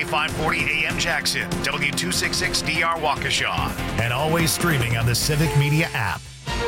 540 AM Jackson, W266DR Waukesha, and always streaming on the Civic Media app.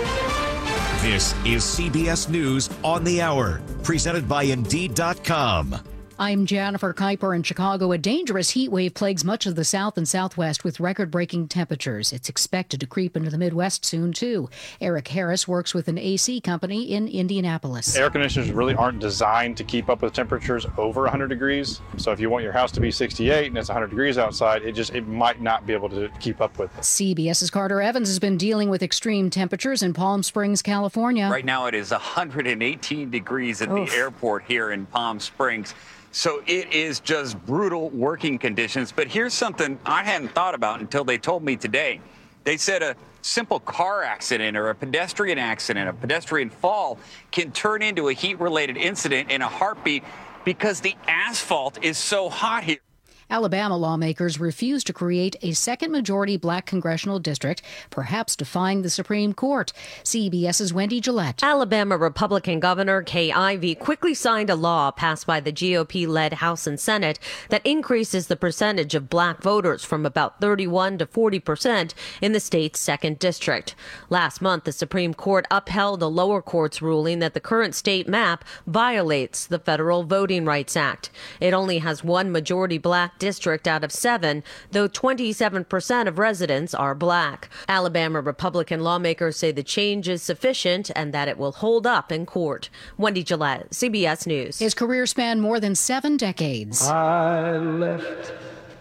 This is CBS News on the Hour, presented by Indeed.com. I'm Jennifer Kuiper in Chicago. A dangerous heat wave plagues much of the South and Southwest with record-breaking temperatures. It's expected to creep into the Midwest soon, too. Eric Harris works with an AC company in Indianapolis. Air conditioners really aren't designed to keep up with temperatures over 100 degrees. So if you want your house to be 68 and it's 100 degrees outside, it might not be able to keep up with it. CBS's Carter Evans has been dealing with extreme temperatures in Palm Springs, California. Right now it is 118 degrees at the airport here in Palm Springs. So it is just brutal working conditions. But here's something I hadn't thought about until they told me today. They said a simple car accident or a pedestrian fall can turn into a heat-related incident in a heartbeat because the asphalt is so hot here. Alabama lawmakers refuse to create a second majority black congressional district, perhaps defying the Supreme Court. CBS's Wendy Gillette. Alabama Republican Governor Kay Ivey quickly signed a law passed by the GOP-led House and Senate that increases the percentage of black voters from about 31 to 40% in the state's second district. Last month, the Supreme Court upheld a lower court's ruling that the current state map violates the Federal Voting Rights Act. It only has one majority black district out of 7, though 27% of residents are black. Alabama Republican lawmakers say the change is sufficient and that it will hold up in court. Wendy Gillette, CBS News. His career spanned more than 7 decades. I left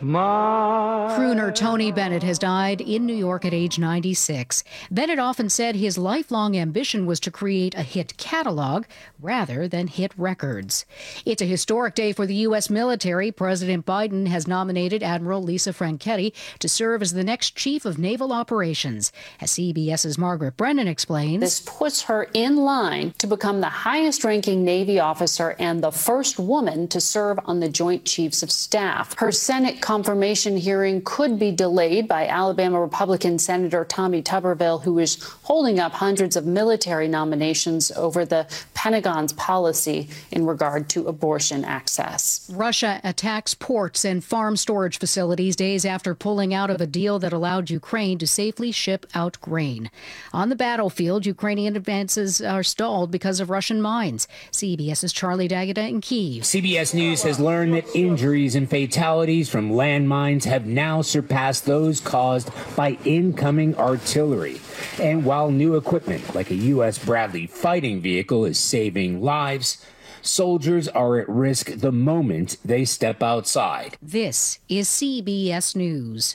Crooner Tony Bennett has died in New York at age 96. Bennett often said his lifelong ambition was to create a hit catalog rather than hit records. It's a historic day for the U.S. military. President Biden has nominated Admiral Lisa Franchetti to serve as the next chief of naval operations. As CBS's Margaret Brennan explains, this puts her in line to become the highest-ranking Navy officer and the first woman to serve on the Joint Chiefs of Staff. Her Senate confirmation hearing could be delayed by Alabama Republican Senator Tommy Tuberville, who is holding up hundreds of military nominations over the Pentagon's policy in regard to abortion access. Russia attacks ports and farm storage facilities days after pulling out of a deal that allowed Ukraine to safely ship out grain. On the battlefield, Ukrainian advances are stalled because of Russian mines. CBS's Charlie D'Agata in Kyiv. CBS News has learned that injuries and fatalities from landmines have now surpassed those caused by incoming artillery. And while new equipment like a U.S. Bradley fighting vehicle is saving lives, soldiers are at risk the moment they step outside. This is CBS News.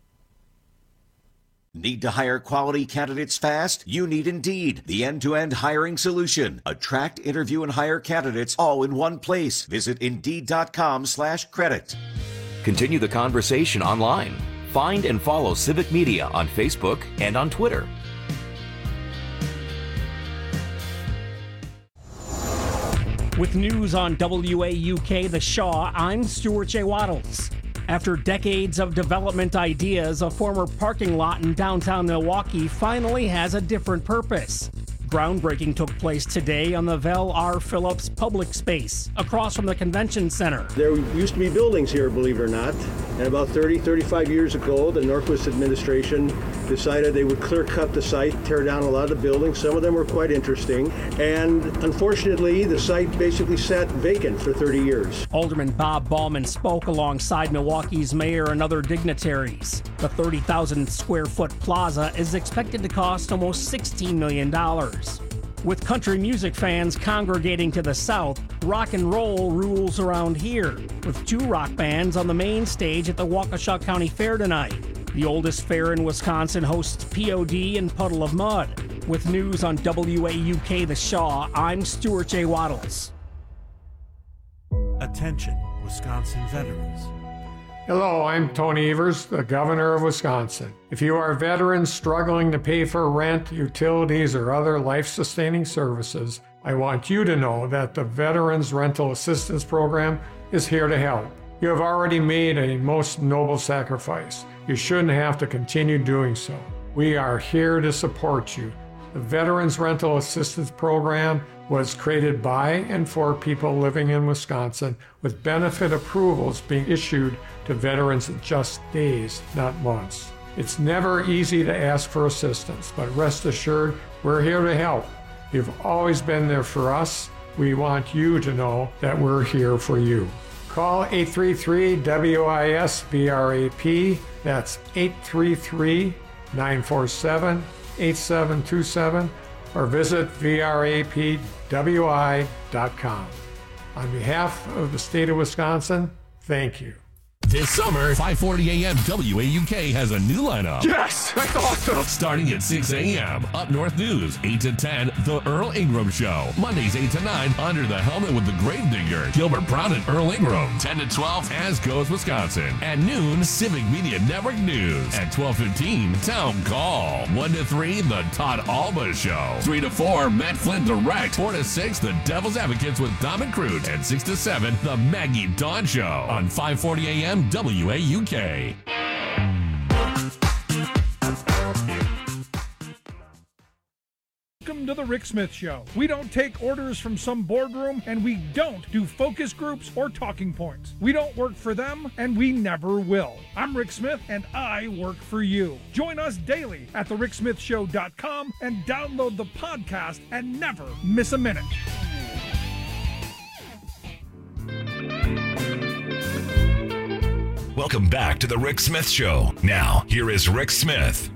Need to hire quality candidates fast? You need Indeed, the end-to-end hiring solution. Attract, interview, and hire candidates all in one place. Visit Indeed.com/credit. Continue the conversation online. Find and follow Civic Media on Facebook and on Twitter. With news on WAUK The Shaw, I'm Stuart J. Waddles. After decades of development ideas, a former parking lot in downtown Milwaukee finally has a different purpose. Groundbreaking took place today on the Vel R. Phillips public space, across from the convention center. There used to be buildings here, believe it or not, and about 35 years ago, the Norquist administration decided they would clear cut the site, tear down a lot of the buildings. Some of them were quite interesting, and unfortunately, the site basically sat vacant for 30 years. Alderman Bob Ballman spoke alongside Milwaukee's mayor and other dignitaries. The 30,000 square foot plaza is expected to cost almost $16 million. With country music fans congregating to the south, rock and roll rules around here, with 2 rock bands on the main stage at the Waukesha County Fair tonight. The oldest fair in Wisconsin hosts POD and Puddle of Mud. With news on WAUK The Shaw, I'm Stuart J. Waddles. Attention, Wisconsin veterans. Hello, I'm Tony Evers, the governor of Wisconsin. If you are veterans struggling to pay for rent, utilities, or other life-sustaining services, I want you to know that the Veterans Rental Assistance Program is here to help. You have already made a most noble sacrifice. You shouldn't have to continue doing so. We are here to support you. The Veterans Rental Assistance Program was created by and for people living in Wisconsin, with benefit approvals being issued to veterans in just days, not months. It's never easy to ask for assistance, but rest assured, we're here to help. You've always been there for us. We want you to know that we're here for you. Call 833-WIS-VRAP. That's 833-947-8727, or visit vrapwi.com. On behalf of the state of Wisconsin, thank you. This summer, 540 AM WAUK has a new lineup. Yes, that's awesome. Starting at 6 a.m., Up North News, 8 to 10, The Earl Ingram Show. Mondays, 8 to 9, Under the Helmet with the Gravedigger, Gilbert Brown and Earl Ingram. 10 to 12, As Goes Wisconsin. At noon, Civic Media Network News. At 12:15, Town Call. 1 to 3, The Todd Alba Show. 3 to 4, Matt Flynn Direct. 4 to 6, The Devil's Advocates with Dom and Crute. And 6 to 7, The Maggie Dawn Show. On 540 AM WAUK. Welcome to the Rick Smith Show. We don't take orders from some boardroom, and we don't do focus groups or talking points. We don't work for them, and we never will. I'm Rick Smith, and I work for you. Join us daily at thericksmithshow.com and download the podcast and never miss a minute. Welcome back to the Rick Smith Show. Now, here is Rick Smith.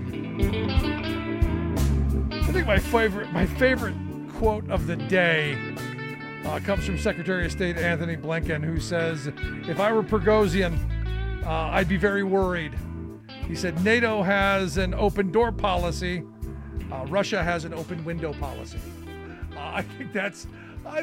I think my favorite quote of the day comes from Secretary of State Anthony Blinken, who says, "If I were Prigozhin, I'd be very worried." He said, "NATO has an open door policy. Russia has an open window policy." I think that's a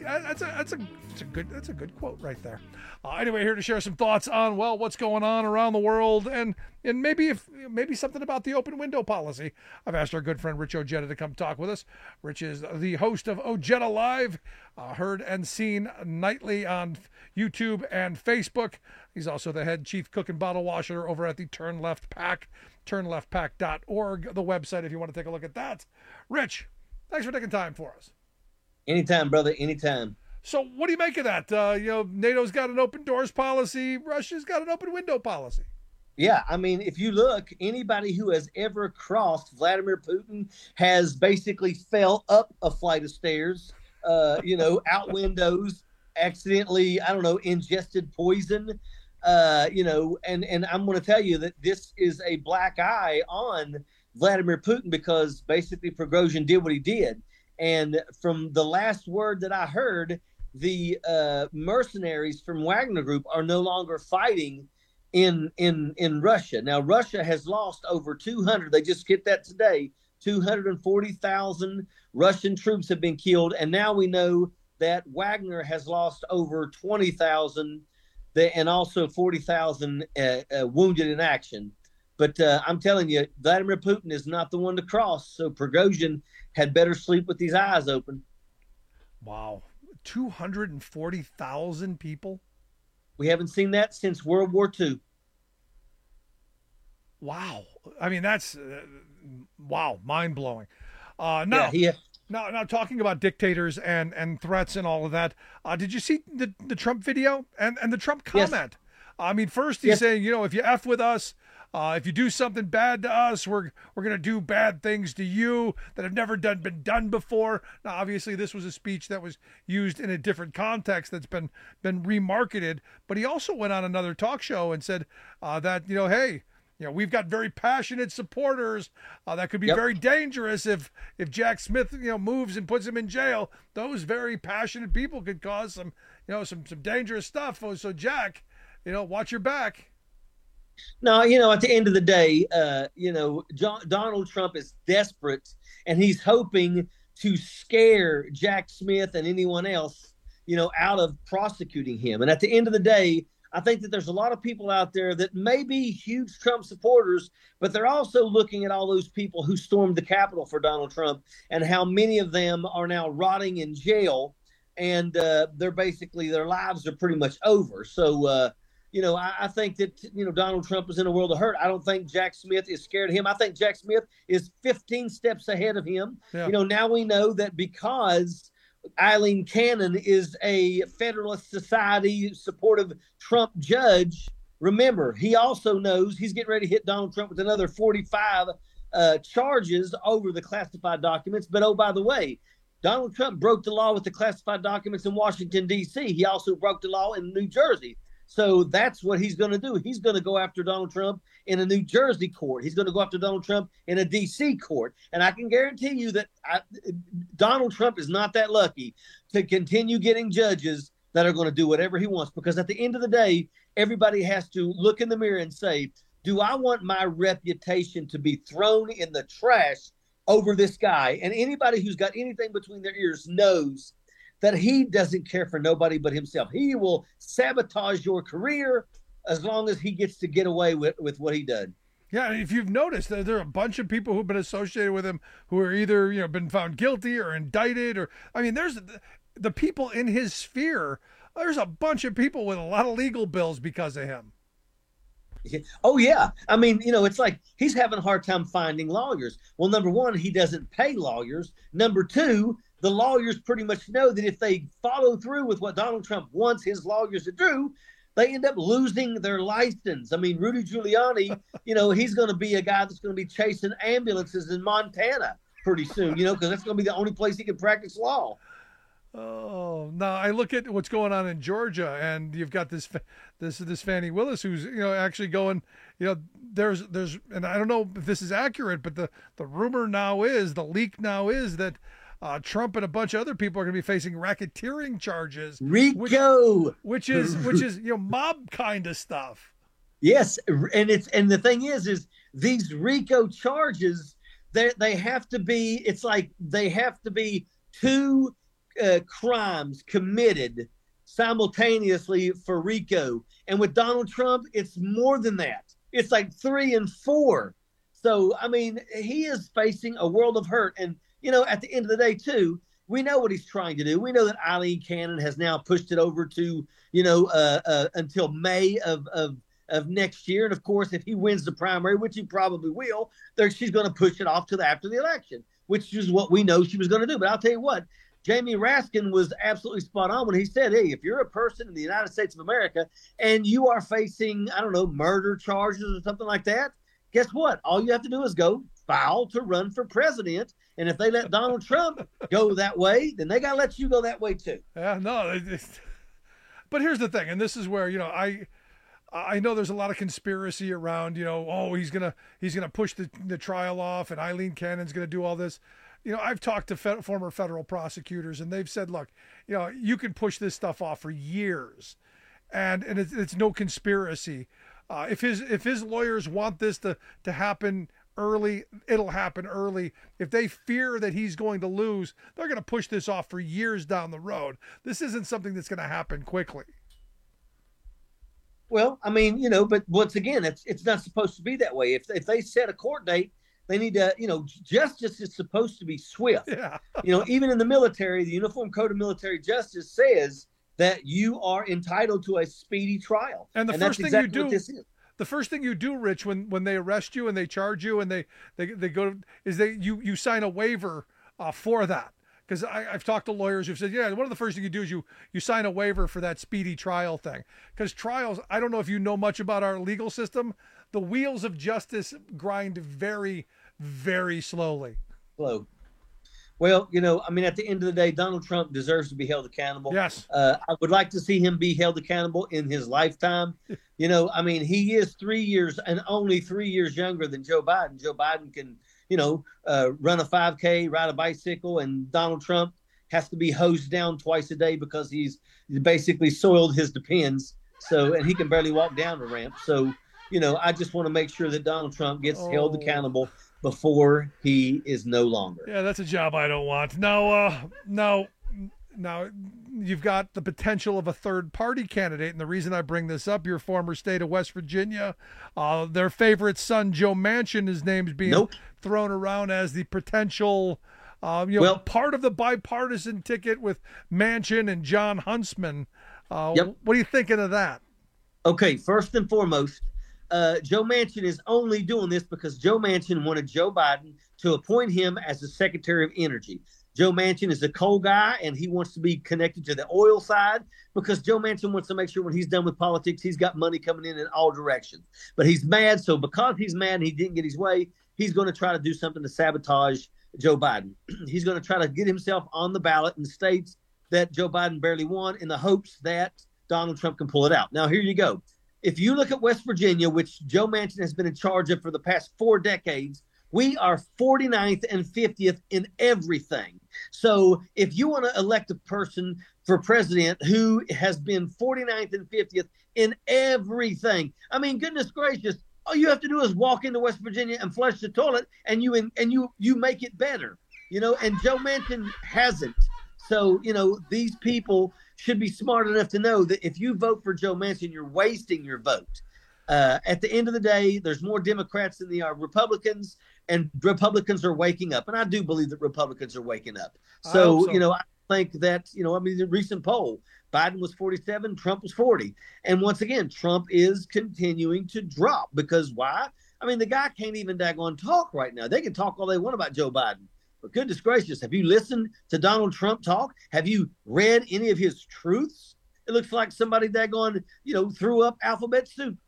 good quote right there. Anyway, here to share some thoughts on what's going on around the world and maybe something about the open window policy. I've asked our good friend Rich Ojeda to come talk with us. Rich is the host of Ojeda Live, heard and seen nightly on YouTube and Facebook. He's also the head chief cook and bottle washer over at the Turn Left Pack, turnleftpack.org, the website if you want to take a look at that. Rich, thanks for taking time for us. Anytime, brother, anytime. So what do you make of that? NATO's got an open doors policy. Russia's got an open window policy. Yeah, I mean, if you look, anybody who has ever crossed Vladimir Putin has basically fell up a flight of stairs, out windows, accidentally, ingested poison, and I'm going to tell you that this is a black eye on Vladimir Putin because basically Prigozhin did what he did. And from the last word that I heard, the mercenaries from Wagner Group are no longer fighting in Russia. Now, Russia has lost over 200. They just skipped that today. 240,000 Russian troops have been killed. And now we know that Wagner has lost over 20,000 and also 40,000 wounded in action. But I'm telling you, Vladimir Putin is not the one to cross. So Prigozhin had better sleep with these eyes open. Wow. 240,000 people? We haven't seen that since World War II. Wow. I mean, that's, mind-blowing. Now, talking about dictators and threats and all of that, did you see the Trump video and the Trump comment? Yes. I mean, first he's saying, if you F with us, if you do something bad to us, we're going to do bad things to you that have never been done before. Now, obviously, this was a speech that was used in a different context that's been remarketed. But he also went on another talk show and said that, hey, we've got very passionate supporters that could be very dangerous if Jack Smith, moves and puts him in jail. Those very passionate people could cause some dangerous stuff. So, Jack, watch your back. No, at the end of the day, Donald Trump is desperate, and he's hoping to scare Jack Smith and anyone else, out of prosecuting him. And at the end of the day, I think that there's a lot of people out there that may be huge Trump supporters, but they're also looking at all those people who stormed the Capitol for Donald Trump and how many of them are now rotting in jail, and their lives are pretty much over. So, I think that, Donald Trump is in a world of hurt. I don't think Jack Smith is scared of him. I think Jack Smith is 15 steps ahead of him. Yeah. Now we know that because Eileen Cannon is a Federalist Society supportive Trump judge, remember, he also knows he's getting ready to hit Donald Trump with another 45 charges over the classified documents. But, oh, by the way, Donald Trump broke the law with the classified documents in Washington, D.C. He also broke the law in New Jersey. So that's what he's going to do. He's going to go after Donald Trump in a New Jersey court. He's going to go after Donald Trump in a D.C. court. And I can guarantee you that Donald Trump is not that lucky to continue getting judges that are going to do whatever he wants. Because at the end of the day, everybody has to look in the mirror and say, do I want my reputation to be thrown in the trash over this guy? And anybody who's got anything between their ears knows that he doesn't care for nobody but himself. He will sabotage your career as long as he gets to get away with what he did. Yeah, if you've noticed, there are a bunch of people who've been associated with him who are either been found guilty or indicted, there's the people in his sphere. There's a bunch of people with a lot of legal bills because of him. Oh, yeah. It's like he's having a hard time finding lawyers. Well, number one, he doesn't pay lawyers. Number two, the lawyers pretty much know that if they follow through with what Donald Trump wants his lawyers to do, they end up losing their license. Rudy Giuliani, he's going to be a guy that's going to be chasing ambulances in Montana pretty soon, because that's going to be the only place he can practice law. Oh, now I look at what's going on in Georgia, and you've got this Fani Willis who's actually going. There's and I don't know if this is accurate, but the rumor now is, the leak now is that Trump and a bunch of other people are going to be facing racketeering charges, RICO, which is mob kind of stuff. Yes, and the thing is these RICO charges, they have to be. It's like they have to be two crimes committed simultaneously for RICO. And with Donald Trump, it's more than that. It's like 3 and 4. So, he is facing a world of hurt. And, at the end of the day, too, we know what he's trying to do. We know that Eileen Cannon has now pushed it over to, until May of next year. And, of course, if he wins the primary, which he probably will, she's going to push it off to after the election, which is what we know she was going to do. But I'll tell you what, Jamie Raskin was absolutely spot on when he said, hey, if you're a person in the United States of America and you are facing, murder charges or something like that, guess what? All you have to do is go file to run for president. And if they let Donald Trump go that way, then they got to let you go that way too. Yeah, no. But here's the thing, and this is where, I know there's a lot of conspiracy around, he's gonna push the trial off and Eileen Cannon's going to do all this. I've talked to former federal prosecutors, and they've said, look, you can push this stuff off for years, and it's no conspiracy. If his lawyers want this to happen early, it'll happen early. If they fear that he's going to lose, they're going to push this off for years down the road. This isn't something that's going to happen quickly. Well, but once again, it's not supposed to be that way. If they set a court date, they need to, justice is supposed to be swift. Yeah. Even in the military, the Uniform Code of Military Justice says that you are entitled to a speedy trial. And first thing you do, the first thing you do, Rich, when they arrest you and they charge you and they go, is you sign a waiver for that. Because I've talked to lawyers who've said, yeah, one of the first things you do is you sign a waiver for that speedy trial thing. Because trials, I don't know if you know much about our legal system, the wheels of justice grind very, very slowly. Slow. Well, at the end of the day, Donald Trump deserves to be held accountable. Yes. I would like to see him be held accountable in his lifetime. He is 3 years and only 3 years younger than Joe Biden. Joe Biden can, run a 5K, ride a bicycle, and Donald Trump has to be hosed down twice a day because he's basically soiled his Depends. And he can barely walk down the ramp. So, I just want to make sure that Donald Trump gets held accountable before he is no longer. Yeah, that's a job I don't want. Now, you've got the potential of a third-party candidate, and the reason I bring this up, your former state of West Virginia, their favorite son, Joe Manchin, his name's being thrown around as the potential, part of the bipartisan ticket with Manchin and John Huntsman. What are you thinking of that? Okay, first and foremost, Joe Manchin is only doing this because Joe Manchin wanted Joe Biden to appoint him as the Secretary of Energy. Joe Manchin is a coal guy, and he wants to be connected to the oil side because Joe Manchin wants to make sure when he's done with politics, he's got money coming in all directions. But he's mad, so because he's mad and he didn't get his way, he's going to try to do something to sabotage Joe Biden. He's going to try to get himself on the ballot in states that Joe Biden barely won in the hopes that Donald Trump can pull it out. Now, here you go. If you look at West Virginia, which Joe Manchin has been in charge of for the past 4 decades, we are 49th and 50th in everything. So if you want to elect a person for president who has been 49th and 50th in everything, I mean, goodness gracious, all you have to do is walk into West Virginia and flush the toilet, and you make it better, and Joe Manchin hasn't. So, these people should be smart enough to know that if you vote for Joe Manchin, you're wasting your vote. At the end of the day, there's more Democrats than there are Republicans, and Republicans are waking up. And I do believe that Republicans are waking up. So, I think that, the recent poll, Biden was 47, Trump was 40. And once again, Trump is continuing to drop because why? I mean, the guy can't even daggone talk right now. They can talk all they want about Joe Biden. But goodness gracious, have you listened to Donald Trump talk? Have you read any of his truths? It looks like somebody daggone, threw up alphabet soup.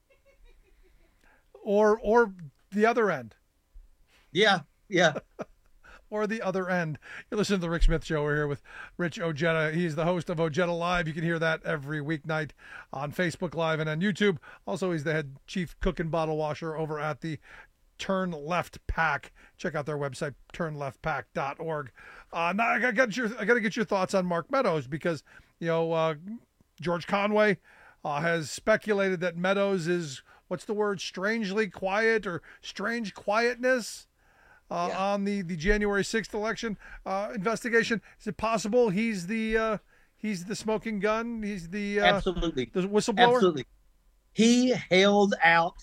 Or the other end. Yeah. Or the other end. You're listening to the Rick Smith Show. We're here with Rich Ojeda. He's the host of Ojeda Live. You can hear that every weeknight on Facebook Live and on YouTube. Also, he's the head chief cook and bottle washer over at the Turn Left Pack. Check out their website, turnleftpack.org. Now I got to get your thoughts on Mark Meadows because George Conway has speculated that Meadows is, what's the word, strangely quiet or strange quietness on the January 6th election investigation. Is it possible he's the smoking gun? He's the absolutely the whistleblower. Absolutely, he held out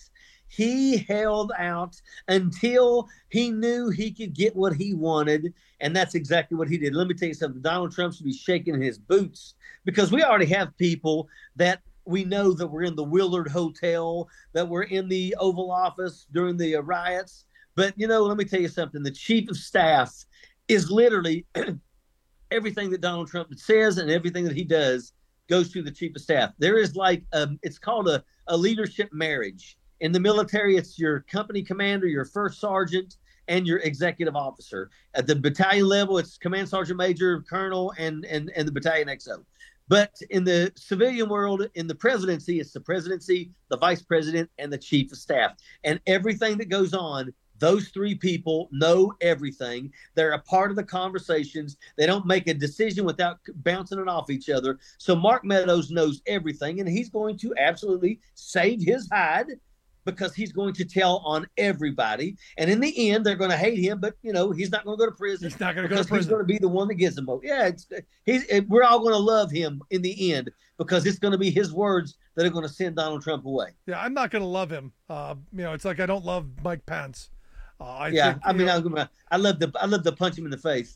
until he knew he could get what he wanted, and that's exactly what he did. Let me tell you something. Donald Trump should be shaking his boots because we already have people that we know that were in the Willard Hotel, that were in the Oval Office during the riots. But, let me tell you something. The chief of staff is literally everything that Donald Trump says and everything that he does goes through the chief of staff. There is it's called a leadership marriage. In the military, it's your company commander, your first sergeant, and your executive officer. At the battalion level, it's command sergeant major, colonel, and the battalion XO. But in the civilian world, in the presidency, it's the presidency, the vice president, and the chief of staff. And everything that goes on, those 3 people know everything. They're a part of the conversations. They don't make a decision without bouncing it off each other. So Mark Meadows knows everything, and he's going to absolutely save his hide because he's going to tell on everybody. And in the end, they're going to hate him, but, he's not going to go to prison. He's not going to go to prison. He's going to be the one that gets them. Yeah, we're all going to love him in the end because it's going to be his words that are going to send Donald Trump away. Yeah, I'm not going to love him. It's like I don't love Mike Pence. I love to punch him in the face.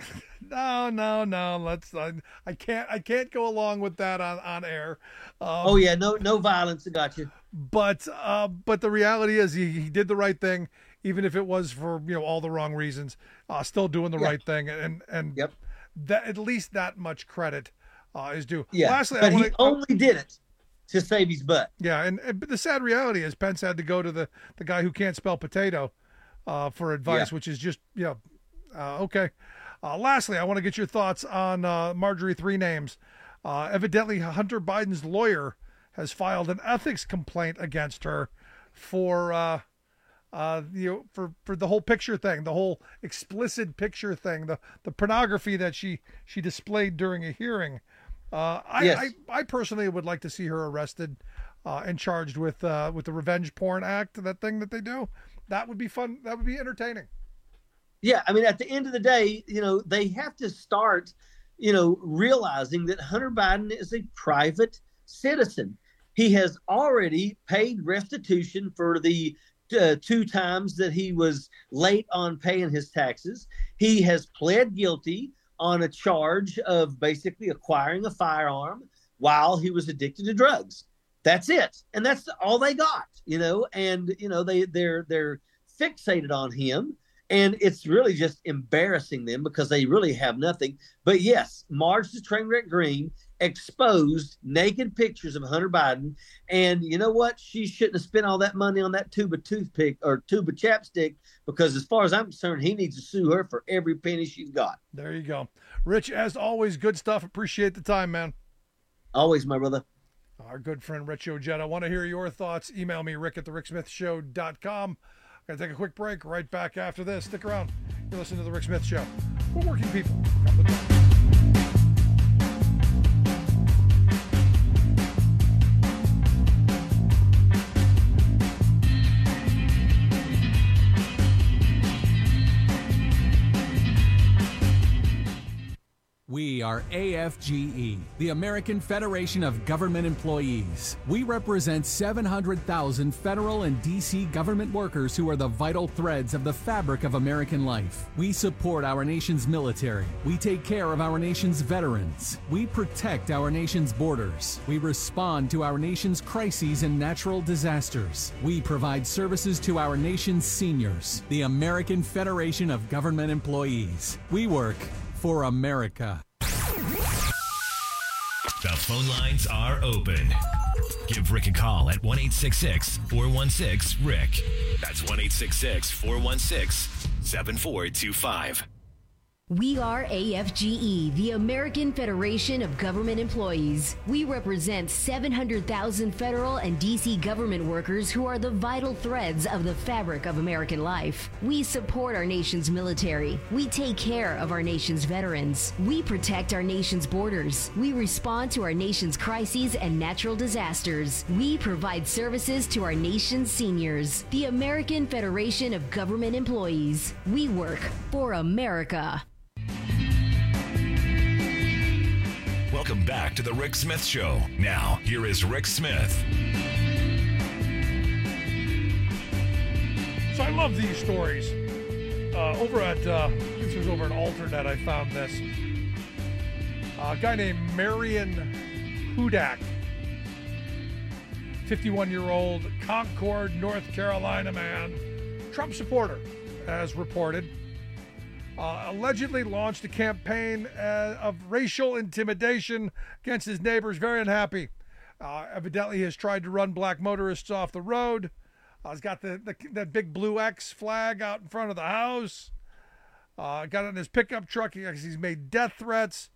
No. I can't go along with that on air. No violence. I got you. But the reality is he did the right thing, even if it was for all the wrong reasons. Still doing the right thing, and that at least that much credit is due. Yeah, lastly, but he only did it to save his butt. Yeah, and the sad reality is Pence had to go to the guy who can't spell potato for advice, which is just okay. Lastly, I want to get your thoughts on Marjorie Three Names. Evidently, Hunter Biden's lawyer has filed an ethics complaint against her for the whole picture thing, the whole explicit picture thing, the pornography that she displayed during a hearing. I personally would like to see her arrested and charged with the Revenge Porn Act, that thing that they do. That would be fun. That would be entertaining. Yeah, I mean, at the end of the day, they have to start, realizing that Hunter Biden is a private citizen. He has already paid restitution for the 2 times that he was late on paying his taxes. He has pled guilty on a charge of basically acquiring a firearm while he was addicted to drugs. That's it. And that's all they got, and, they're fixated on him. And it's really just embarrassing them because they really have nothing. But yes, Marge the Trainwreck Green exposed naked pictures of Hunter Biden. And you know what? She shouldn't have spent all that money on that tube of toothpick or tube of chapstick, because as far as I'm concerned, he needs to sue her for every penny she's got. There you go. Rich, as always, good stuff. Appreciate the time, man. Always, my brother. Our good friend Rich Ojeda. I want to hear your thoughts. Email me, rick@thericksmithshow.com. Going to take a quick break. Right back after this. Stick around. You're listening to The Rick Smith Show. We're working people. We are AFGE, the American Federation of Government Employees. We represent 700,000 federal and D.C. government workers who are the vital threads of the fabric of American life. We support our nation's military. We take care of our nation's veterans. We protect our nation's borders. We respond to our nation's crises and natural disasters. We provide services to our nation's seniors. The American Federation of Government Employees. We work for America. The phone lines are open. Give Rick a call at 1-866-416-RICK. That's 1-866-416-7425. We are AFGE, the American Federation of Government Employees. We represent 700,000 federal and D.C. government workers who are the vital threads of the fabric of American life. We support our nation's military. We take care of our nation's veterans. We protect our nation's borders. We respond to our nation's crises and natural disasters. We provide services to our nation's seniors. The American Federation of Government Employees. We work for America. Welcome back to The Rick Smith Show. Now, here is Rick Smith. So I love these stories. Over at, this was over at Alternet, I found this. A guy named Marion Hudak, 51-year-old Concord, North Carolina man, Trump supporter, as reported. Allegedly launched a campaign of racial intimidation against his neighbors. Very unhappy. Evidently, he has tried to run black motorists off the road. He's got that big blue X flag out in front of the house. Got it in his pickup truck. He's made death threats.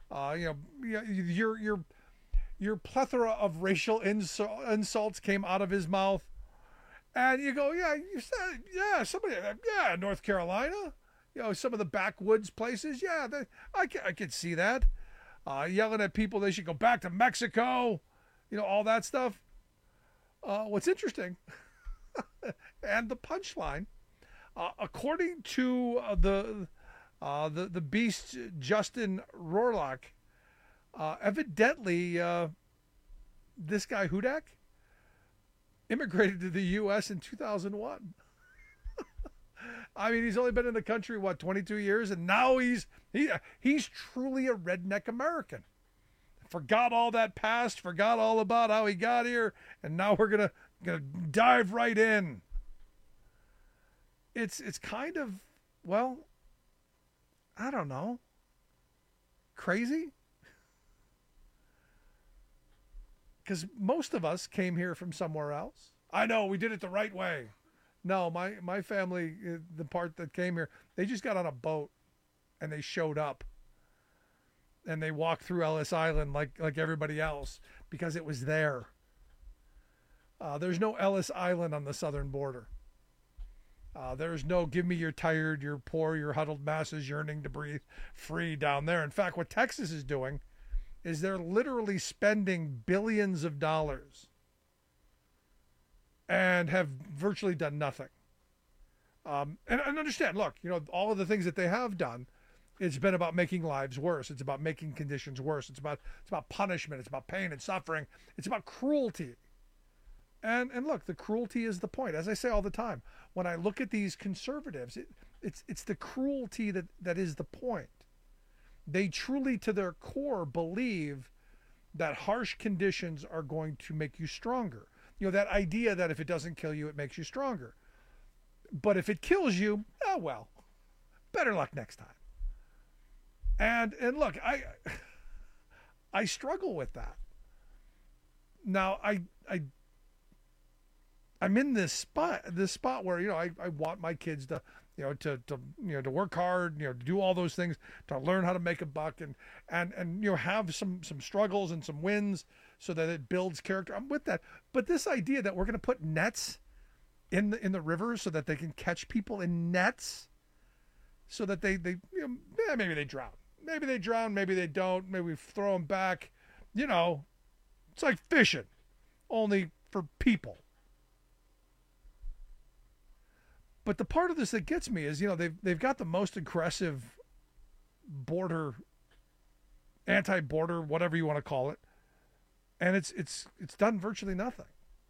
Your plethora of racial insults came out of his mouth, and you go, somebody, North Carolina. Some of the backwoods places, I could see that. Yelling at people they should go back to Mexico, all that stuff. What's interesting, and the punchline, according to the beast Justin Rohrlach, evidently this guy Hudak immigrated to the U.S. in 2001. I mean, he's only been in the country, 22 years, and now he's truly a redneck American. Forgot all that past, forgot all about how he got here, and now we're gonna dive right in. It's kind of, I don't know, crazy? Because most of us came here from somewhere else. I know, we did it the right way. No, my family, the part that came here, they just got on a boat and they showed up. And they walked through Ellis Island like everybody else because it was there. There's no Ellis Island on the southern border. There's no give me your tired, your poor, your huddled masses yearning to breathe free down there. In fact, what Texas is doing is they're literally spending billions of dollars and have virtually done nothing. And understand, look, all of the things that they have done, it's been about making lives worse. It's about making conditions worse. It's about punishment. It's about pain and suffering. It's about cruelty. And look, the cruelty is the point. As I say all the time, when I look at these conservatives, it's the cruelty that is the point. They truly, to their core, believe that harsh conditions are going to make you stronger. You know, that idea that if it doesn't kill you, it makes you stronger. But if it kills you, oh well, better luck next time. And look, I struggle with that. Now I'm in this spot where, you know, I want my kids to, you know, to work hard, you know, to do all those things, to learn how to make a buck and you know, have some struggles and some wins so that it builds character. I'm with that. But this idea that we're going to put nets in the rivers so that they can catch people in nets so that they you know, maybe they drown. Maybe they drown, maybe they don't. Maybe we throw them back. You know, it's like fishing, only for people. But the part of this that gets me is, you know, they've got the most aggressive border, anti-border, whatever you want to call it, and it's done virtually nothing.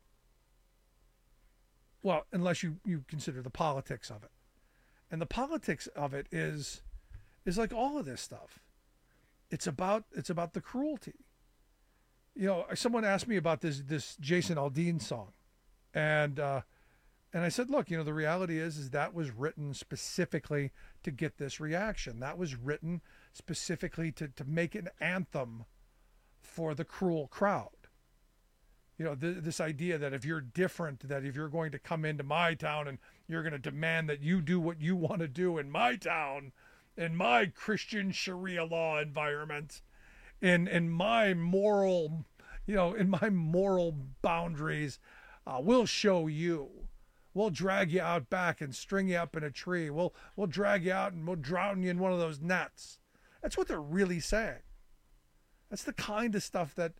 Well, unless you consider the politics of it, and the politics of it is like all of this stuff. It's about the cruelty. You know, someone asked me about this Jason Aldean song, and I said, look, you know, the reality is that was written specifically to get this reaction. That was written specifically to make an anthem for the cruel crowd. You know, this idea that if you're different, that if you're going to come into my town and you're going to demand that you do what you want to do in my town, in my Christian Sharia law environment, in my moral, you know, in my moral boundaries, we'll show you. We'll drag you out back and string you up in a tree. We'll drag you out and we'll drown you in one of those nets. That's what they're really saying. That's the kind of stuff that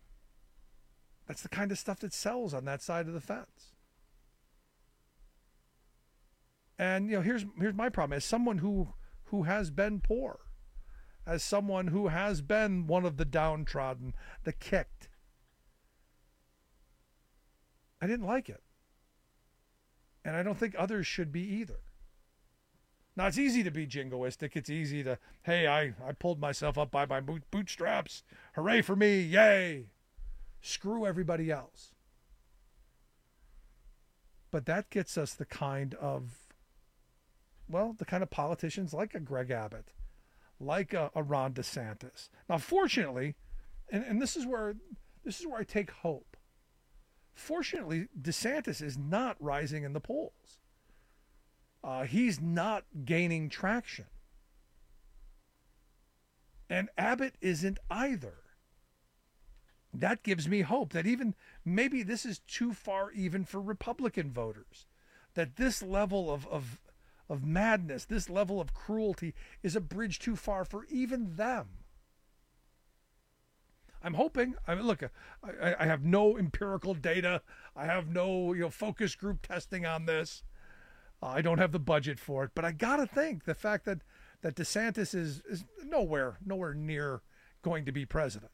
sells on that side of the fence. And you know, here's my problem. As someone who has been poor, as someone who has been one of the downtrodden, the kicked, I didn't like it. And I don't think others should be either. Now, it's easy to be jingoistic. It's easy to, hey, I pulled myself up by my bootstraps. Hooray for me. Yay. Screw everybody else. But that gets us the kind of politicians like a Greg Abbott, like a Ron DeSantis. Now, fortunately, and this is where I take hope. Fortunately, DeSantis is not rising in the polls. He's not gaining traction. And Abbott isn't either. That gives me hope that even maybe this is too far even for Republican voters. That this level of madness, this level of cruelty is a bridge too far for even them. I'm hoping. I mean, look, I have no empirical data. I have no focus group testing on this. I don't have the budget for it. But I gotta think the fact that DeSantis is nowhere near going to be president.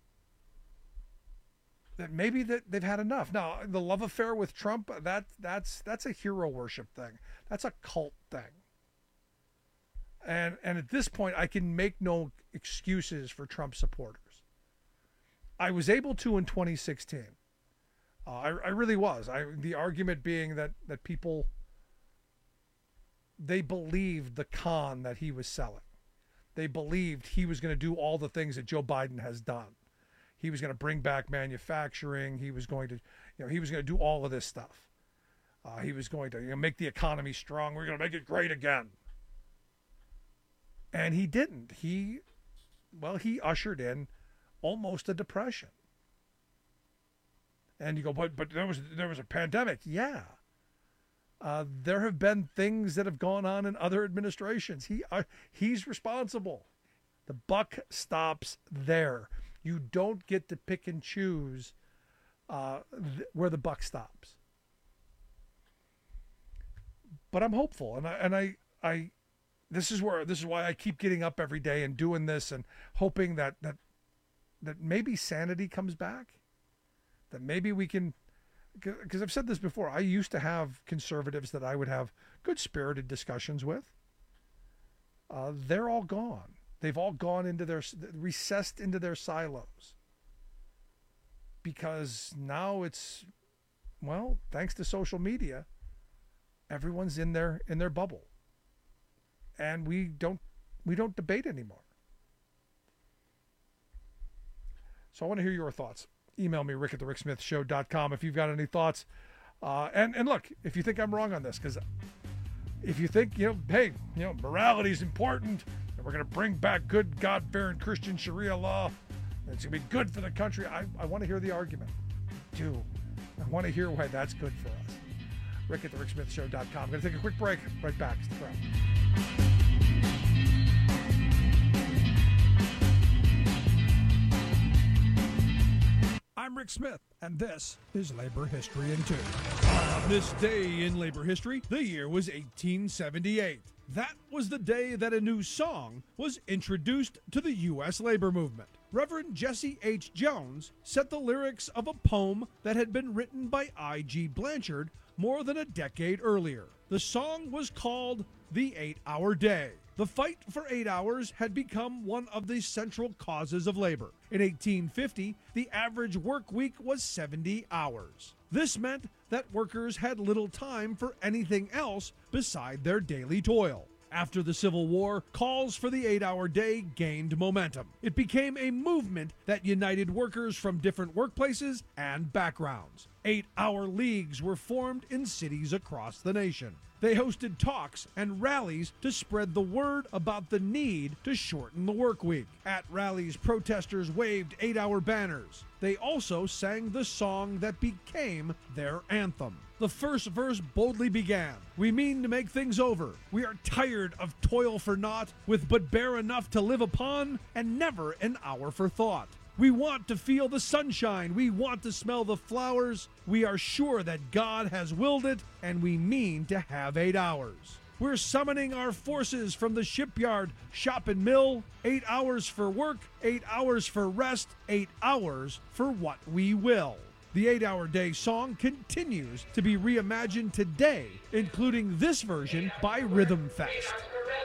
That maybe that they've had enough. Now, the love affair with Trump, that's a hero worship thing. That's a cult thing. And at this point, I can make no excuses for Trump supporters. I was able to in 2016. I really was. The argument being that people, they believed the con that he was selling. They believed he was going to do all the things that Joe Biden has done. He was going to bring back manufacturing. He was going to, he was going to do all of this stuff. He was going to make the economy strong. We're going to make it great again. And he didn't. He ushered in almost a depression. And you go, but there was a pandemic. Yeah. There have been things that have gone on in other administrations. He's responsible. The buck stops there. You don't get to pick and choose where the buck stops. But I'm hopeful, and I this is why I keep getting up every day and doing this and hoping that maybe sanity comes back, that maybe we can, because I've said this before, I used to have conservatives that I would have good-spirited discussions with. They're all gone. They've all gone into recessed into their silos. because now it's, well, thanks to social media, everyone's in their bubble. And we don't debate anymore. So I want to hear your thoughts. Email me, rick@thericksmithshow.com, if you've got any thoughts. And look, if you think I'm wrong on this, because if you think, hey, morality is important, and we're going to bring back good God-fearing Christian Sharia law, and it's going to be good for the country, I want to hear the argument. I want to hear why that's good for us. rick@thericksmithshow.com. I'm going to take a quick break. Right back. Stick around. I'm Rick Smith, and this is Labor History in 2. On this day in labor history, the year was 1878. That was the day that a new song was introduced to the U.S. labor movement. Reverend Jesse H. Jones set the lyrics of a poem that had been written by I.G. Blanchard more than a decade earlier. The song was called The 8-Hour Day. The fight for 8 hours had become one of the central causes of labor. In 1850, the average work week was 70 hours. This meant that workers had little time for anything else beside their daily toil. After the Civil War, calls for the 8-hour day gained momentum. It became a movement that united workers from different workplaces and backgrounds. 8-hour leagues were formed in cities across the nation. They hosted talks and rallies to spread the word about the need to shorten the work week. At rallies, protesters waved 8-hour banners. They also sang the song that became their anthem. The first verse boldly began. We mean to make things over. We are tired of toil for naught, with but bare enough to live upon, and never an hour for thought. We want to feel the sunshine. We want to smell the flowers. We are sure that God has willed it, and we mean to have 8 hours. We're summoning our forces from the shipyard, shop, and mill. 8 hours for work, 8 hours for rest, 8 hours for what we will. The 8-Hour Day song continues to be reimagined today, including this version by Rhythm Fest.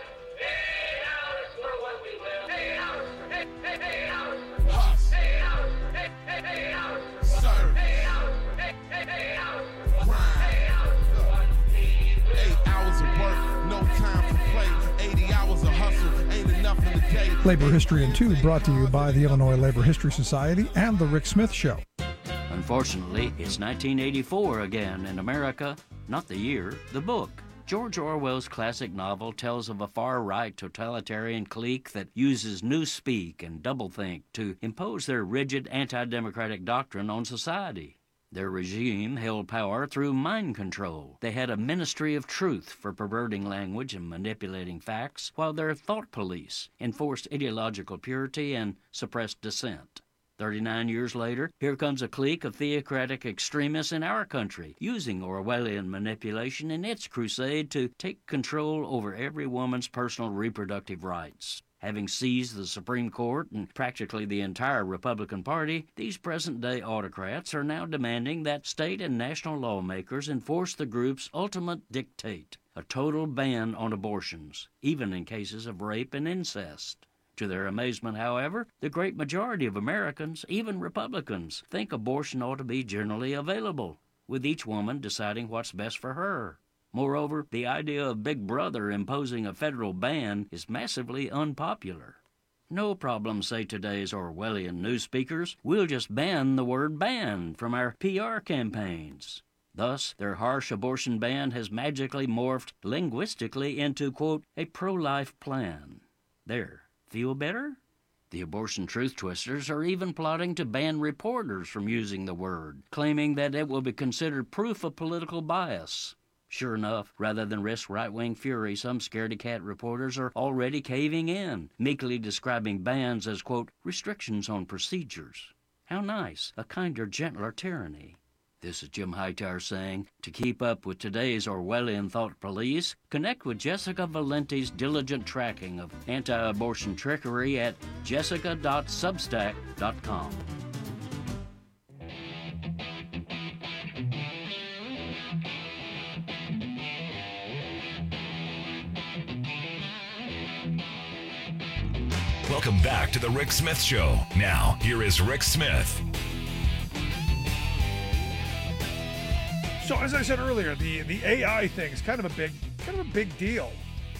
Labor History in 2 brought to you by the Illinois Labor History Society and The Rick Smith Show. Unfortunately, it's 1984 again in America, not the year, the book. George Orwell's classic novel tells of a far-right totalitarian clique that uses newspeak and doublethink to impose their rigid anti-democratic doctrine on society. Their regime held power through mind control. They had a ministry of truth for perverting language and manipulating facts, while their thought police enforced ideological purity and suppressed dissent. 39 years later, here comes a clique of theocratic extremists in our country, using Orwellian manipulation in its crusade to take control over every woman's personal reproductive rights. Having seized the Supreme Court and practically the entire Republican Party, these present-day autocrats are now demanding that state and national lawmakers enforce the group's ultimate dictate, a total ban on abortions, even in cases of rape and incest. To their amazement, however, the great majority of Americans, even Republicans, think abortion ought to be generally available, with each woman deciding what's best for her. Moreover, the idea of Big Brother imposing a federal ban is massively unpopular. No problem, say today's Orwellian newspeakers. We'll just ban the word ban from our PR campaigns. Thus, their harsh abortion ban has magically morphed linguistically into, quote, a pro-life plan. There. Feel better? The abortion truth twisters are even plotting to ban reporters from using the word, claiming that it will be considered proof of political bias. Sure enough, rather than risk right-wing fury, some scaredy-cat reporters are already caving in, meekly describing bans as, quote, restrictions on procedures. How nice, a kinder, gentler tyranny. This is Jim Hightower saying, to keep up with today's Orwellian thought police, connect with Jessica Valenti's diligent tracking of anti-abortion trickery at jessica.substack.com. Welcome back to The Rick Smith Show. Now, here is Rick Smith. So as I said earlier, the AI thing is kind of a big deal.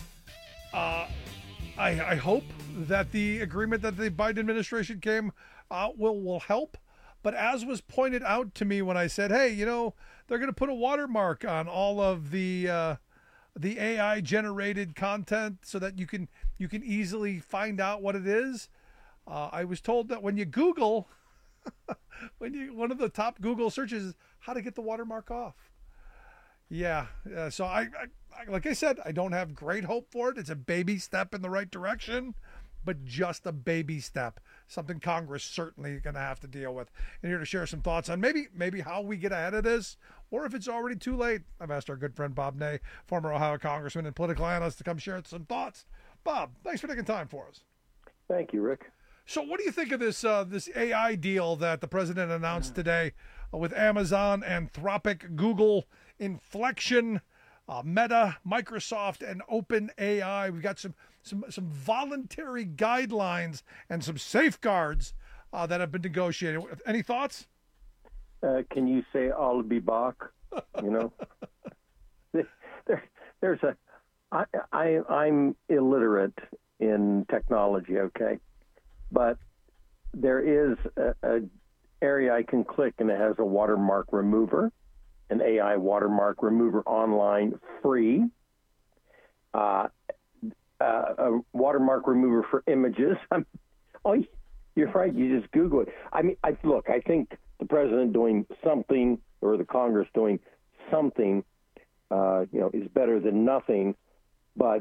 I hope that the agreement that the Biden administration came will help. But as was pointed out to me when I said, hey, they're going to put a watermark on all of the AI generated content so that you can easily find out what it is. I was told that when you Google, one of the top Google searches is how to get the watermark off. Yeah. So I like I said, I don't have great hope for it. It's a baby step in the right direction, but just a baby step. Something Congress certainly going to have to deal with. And here to share some thoughts on maybe how we get ahead of this, or if it's already too late, I've asked our good friend Bob Ney, former Ohio congressman and political analyst, to come share some thoughts. Bob, thanks for taking time for us. Thank you, Rick. So what do you think of this AI deal that the president announced today with Amazon, Anthropic, Google, Inflection, Meta, Microsoft, and OpenAI? We've got some voluntary guidelines and some safeguards that have been negotiated. Any thoughts? Can you say I'll be back? I'm illiterate in technology, okay? But there is an area I can click, and it has a watermark remover, an AI watermark remover online, free. A watermark remover for images. You're right. You just Google it. I mean, I think the president doing something, or the Congress doing something, is better than nothing. But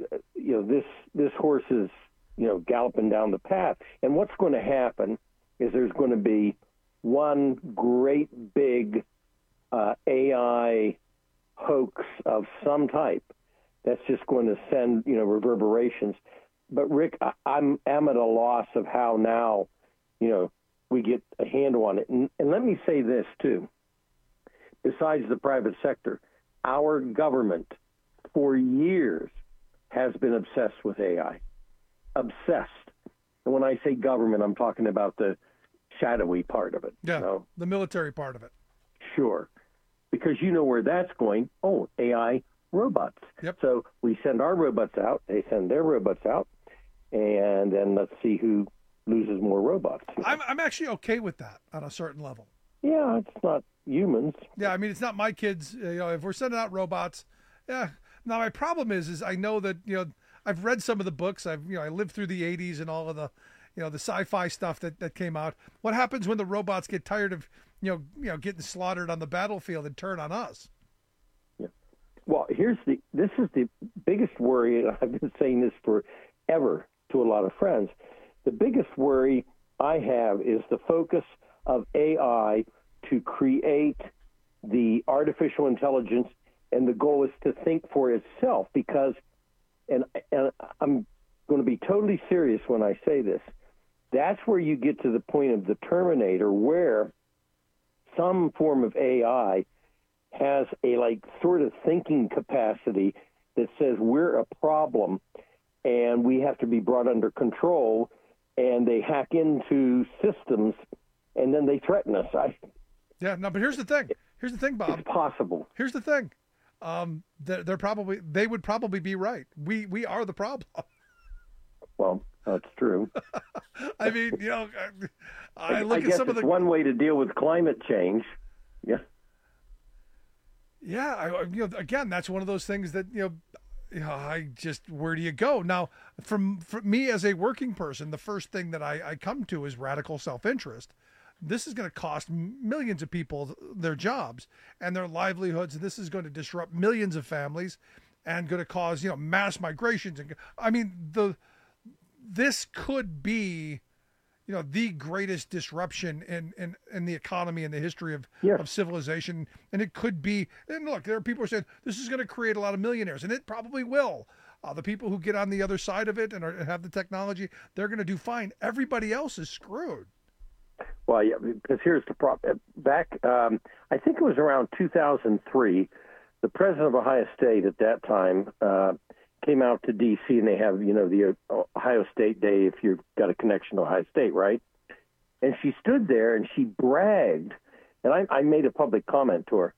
this horse is galloping down the path. And what's going to happen is there's going to be one great big AI hoax of some type that's just going to send, reverberations. But Rick, I'm at a loss of how now, we get a handle on it. And let me say this too. Besides the private sector, our government for years has been obsessed with AI. Obsessed. And when I say government, I'm talking about the shadowy part of it. Yeah, the military part of it. Sure. Because you know where that's going. Oh, AI robots. Yep. So we send our robots out, they send their robots out, and then let's see who loses more robots. I'm actually okay with that on a certain level. Yeah, it's not humans. Yeah, I mean, it's not my kids. If we're sending out robots, yeah. Now, my problem is I know that, I've read some of the books. I lived through the 80s and all of the, the sci-fi stuff that came out. What happens when the robots get tired of, getting slaughtered on the battlefield and turn on us? Yeah. Well, this is the biggest worry, and I've been saying this forever to a lot of friends. The biggest worry I have is the focus of AI to create the artificial intelligence, and the goal is to think for itself, because, and I'm going to be totally serious when I say this, that's where you get to the point of the Terminator, where some form of AI has a sort of thinking capacity that says we're a problem and we have to be brought under control, and they hack into systems and then they threaten us. Yeah, no, but here's the thing. Here's the thing, Bob. It's possible. Here's the thing. They would probably be right. We are the problem. Well, that's true. I mean, I look I at guess some of the one way to deal with climate change. Yeah. Yeah, again, that's one of those things that where do you go now? For me as a working person, the first thing that I come to is radical self-interest. This is going to cost millions of people their jobs and their livelihoods. This is going to disrupt millions of families and going to cause, mass migrations. And I mean, this could be, the greatest disruption in the economy in the history of civilization. And it could be, and look, there are people who are saying this is going to create a lot of millionaires, and it probably will. The people who get on the other side of it and have the technology, they're going to do fine. Everybody else is screwed. Well, yeah, because here's the problem. Back, I think it was around 2003, the president of Ohio State at that time came out to D.C., and they have, the Ohio State Day if you've got a connection to Ohio State, right? And she stood there and she bragged, and I made a public comment to her.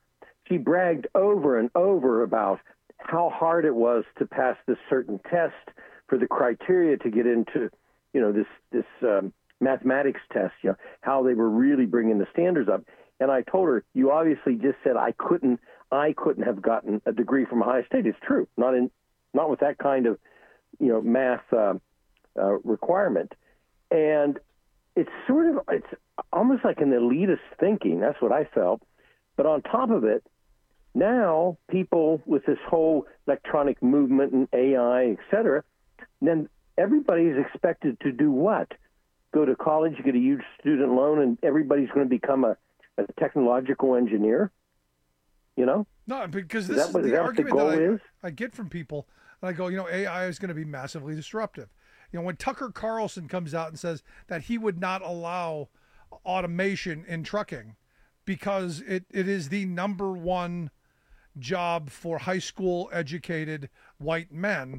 she bragged over and over about how hard it was to pass this certain test for the criteria to get into, this mathematics test, how they were really bringing the standards up. And I told her, you obviously just said I couldn't have gotten a degree from Ohio State. It's true, not with that kind of, math requirement. And it's almost like an elitist thinking. That's what I felt. But on top of it, now people with this whole electronic movement and AI, et cetera, then everybody is expected to do what? Go to college, get a huge student loan, and everybody's going to become a technological engineer? No, because this is the argument that I get from people. And I go, AI is going to be massively disruptive. When Tucker Carlson comes out and says that he would not allow automation in trucking because it is the number one job for high school educated white men,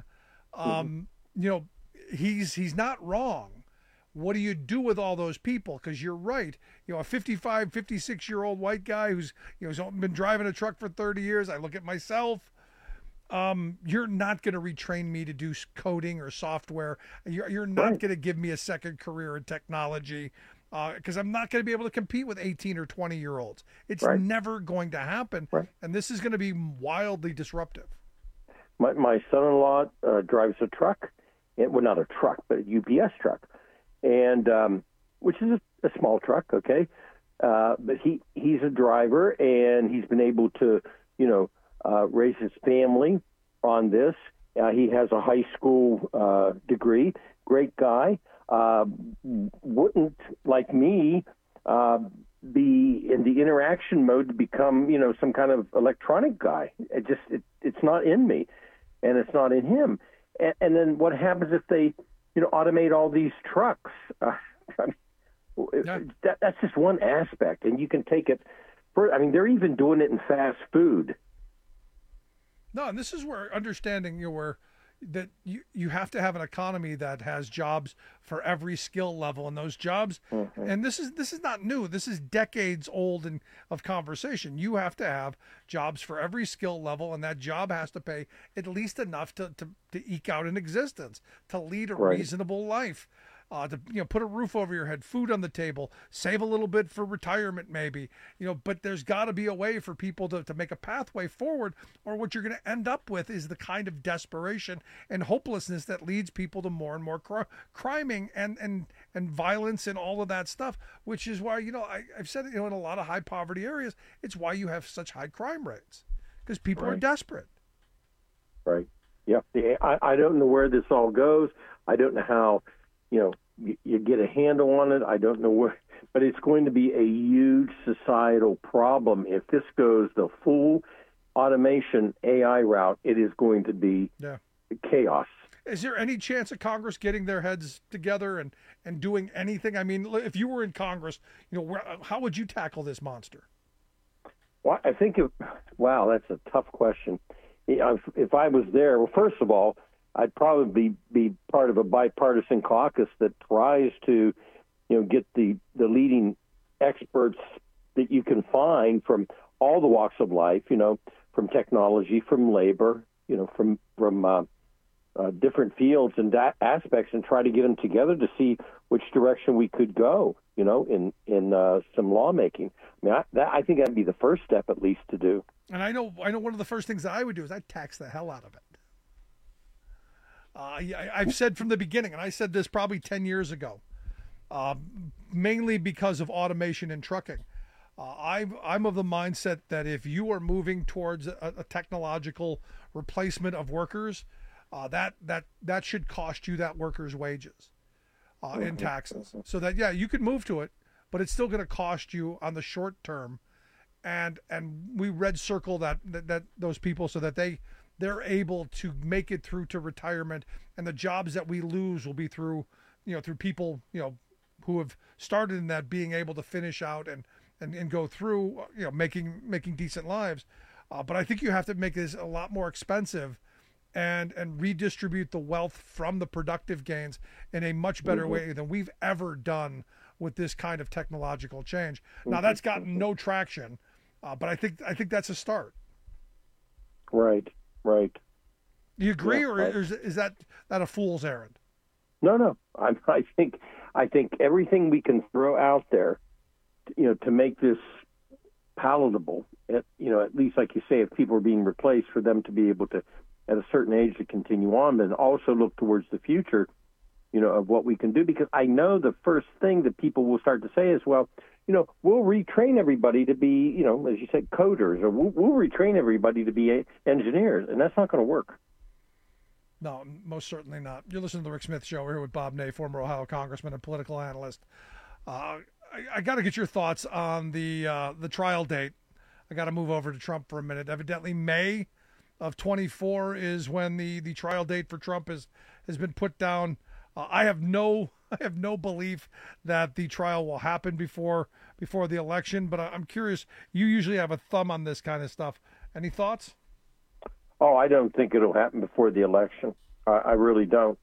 he's not wrong. What do you do with all those people? Because you're right. A 55, 56-year-old white guy who's been driving a truck for 30 years. I look at myself. You're not going to retrain me to do coding or software. You're not going to give me a second career in technology because I'm not going to be able to compete with 18 or 20-year-olds. It's never going to happen. And this is going to be wildly disruptive. My son-in-law drives a truck. Well, not a truck, but a UPS truck. And which is a small truck, okay? But he's a driver, and he's been able to, raise his family on this. He has a high school degree. Great guy. Wouldn't, like me, be in the interaction mode to become, some kind of electronic guy. It's not in me, and it's not in him. And then what happens if they automate all these trucks? That's just one aspect, and you can take it they're even doing it in fast food. No, and this is where understanding where that you have to have an economy that has jobs for every skill level, and those jobs, and this is not new. This is decades old of conversation. You have to have jobs for every skill level, and that job has to pay at least enough to eke out an existence, to lead a reasonable life. To put a roof over your head, food on the table, save a little bit for retirement maybe, but there's got to be a way for people to make a pathway forward, or what you're going to end up with is the kind of desperation and hopelessness that leads people to more and more criming and violence and all of that stuff, which is why, I've said it, in a lot of high poverty areas, it's why you have such high crime rates, because people are desperate. Right. Yeah. I don't know where this all goes. I don't know how, you get a handle on it. I don't know where, but it's going to be a huge societal problem. If this goes the full automation AI route, it is going to be chaos. Is there any chance of Congress getting their heads together and doing anything? I mean, if you were in Congress, how would you tackle this monster? Well, I think that's a tough question. If I was there, well, first of all, I'd probably be part of a bipartisan caucus that tries to, get the leading experts that you can find from all the walks of life, from technology, from labor, from different fields and aspects, and try to get them together to see which direction we could go, in some lawmaking. I think that'd be the first step, at least, to do. And I know one of the first things that I would do is I'd tax the hell out of it. I've said from the beginning, and I said this probably 10 years ago, mainly because of automation in trucking. I'm of the mindset that if you are moving towards a technological replacement of workers, that should cost you that worker's wages in taxes. So that, you could move to it, but it's still going to cost you on the short term. And we red circle that those people so that they're able to make it through to retirement, and the jobs that we lose will be through people, who have started in that, being able to finish out and go through, making decent lives. But I think you have to make this a lot more expensive and redistribute the wealth from the productive gains in a much better way than we've ever done with this kind of technological change. Now, that's gotten no traction. But I think that's a start. Right. Do you agree, Yeah, or is that a fool's errand? No. I think everything we can throw out there, to make this palatable. At least like you say, if people are being replaced, for them to be able to, at a certain age, to continue on, but also look towards the future, of what we can do. Because I know the first thing that people will start to say is, well, we'll retrain everybody to be, as you said, coders, or we'll retrain everybody to be engineers, and that's not going to work. No, most certainly not. You're listening to the Rick Smith Show. We're here with Bob Ney, former Ohio congressman and political analyst. I got to get your thoughts on the trial date. I got to move over to Trump for a minute. Evidently, May of 24 is when the trial date for Trump has been put down. I have no belief that the trial will happen before the election, but I'm curious. You usually have a thumb on this kind of stuff. Any thoughts? Oh, I don't think it'll happen before the election. I really don't,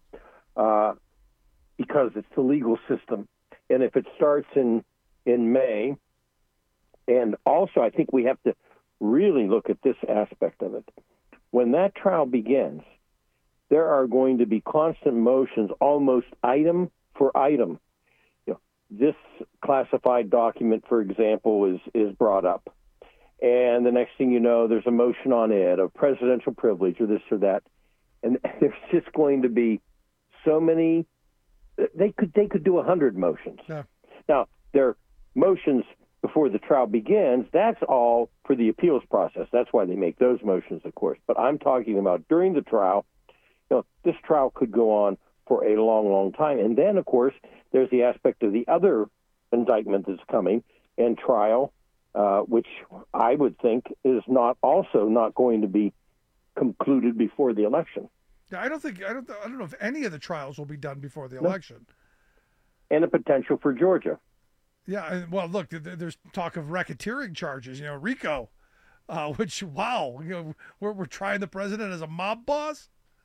because it's the legal system, and if it starts in May, and also I think we have to really look at this aspect of it. When that trial begins, there are going to be constant motions, almost item for item. This classified document, for example, is brought up. And the next thing you know, there's a motion on it of presidential privilege or this or that. And there's just going to be so many. They could do 100 motions. Yeah. Now, their motions before the trial begins, that's all for the appeals process. That's why they make those motions, of course. But I'm talking about during the trial. This trial could go on for a long, long time. And then, of course, there's the aspect of the other indictment that's coming and trial, which I would think is not going to be concluded before the election. Yeah, I don't know if any of the trials will be done before the election. And a potential for Georgia. Yeah, well, look, there's talk of racketeering charges, RICO, which, wow, we're trying the president as a mob boss.